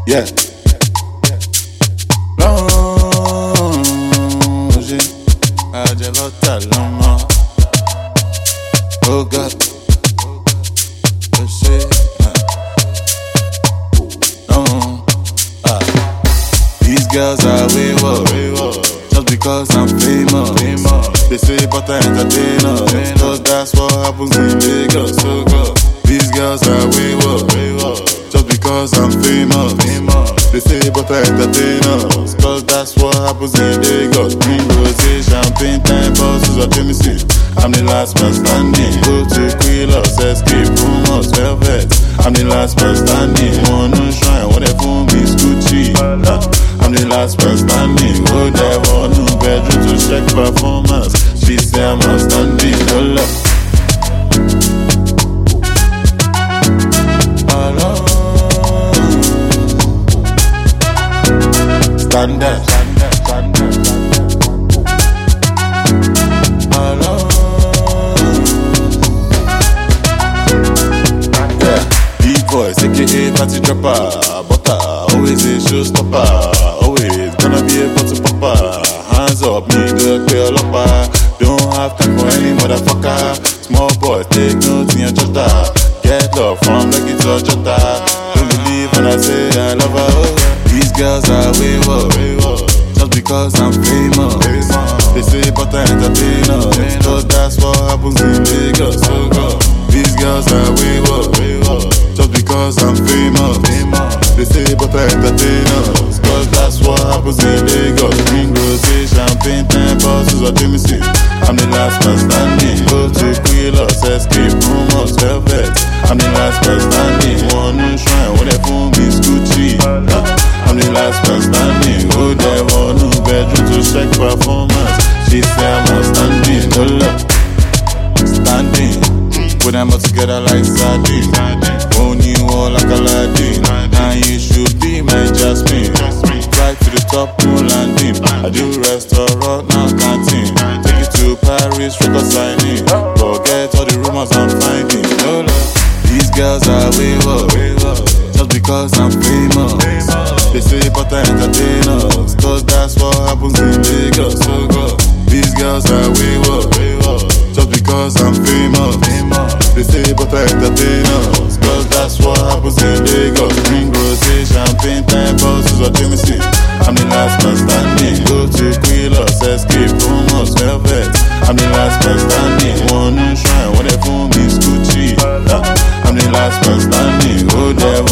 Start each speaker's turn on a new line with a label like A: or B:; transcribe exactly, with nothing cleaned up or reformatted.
A: Yeah. Longe, a gelota lama. Oh God, eu sei. No, ah. These girls are wayward, just because I'm famous. They say but I entertain us, cause that's what happens in Lagos. So go. These girls are wayward, just because I'm famous. They say but I entertain us, cause that's what happens in Lagos. Green rosé, champagne, time bosses or Jameson. I'm the last man standing. Go to Quilos, escape rumors, velvet. I'm the last man standing. One no shrine, whatever me Gucci. I'm the last man standing. Go there, one new bedroom to check performance. She say I'm outstanding. Hold up. Stand up, stand up, stand up, stand up. Hello. Yeah, big boys, aka party dropper, butter, always a showstopper, always gonna be able to pop. Hands up, me the clear up. Don't have time for any motherfucker. Small boys, take notes in your jota. Get love from Lucky to Jota. Don't believe when I say I love her. Oh. These girls are wayward, just because I'm famous. They say but I entertain us, cause that's what happens in Lagos. So go. These girls are wayward, just because I'm famous. They say but I entertain us, cause that's what happens in Lagos. Green rosé, champagne, time bosses or Jameson. I'm the last man standing. Go to Quilos, escape rumors, velvet. I'm the last man standing. One new shrine, whatever me Gucci. I'm the last man standing. Go there, one new bedroom to check performance. She say I'm outstanding. Hold up, standing. Put them all together like sardines. Own you all like Aladdin. And you should be my Jasmine. Right to the top, no landing. I do restaurant, now canteen. Take you to Paris, record signing. Forget all the rumors I'm finding. Hold up, these girls are wayward, just because I'm famous. They say but I entertain us, cause that's what happens in Lagos. So go. These girls are wayward, just because I'm famous. They say but I entertain us, cause that's what happens in Lagos. Green rosé, champagne, time bosses or Jameson. I'm the last man standing. Go to Quilos, escape rumors, velvet. I'm the last man standing. One new shrine, whatever me Gucci. I'm the last man standing. Go there.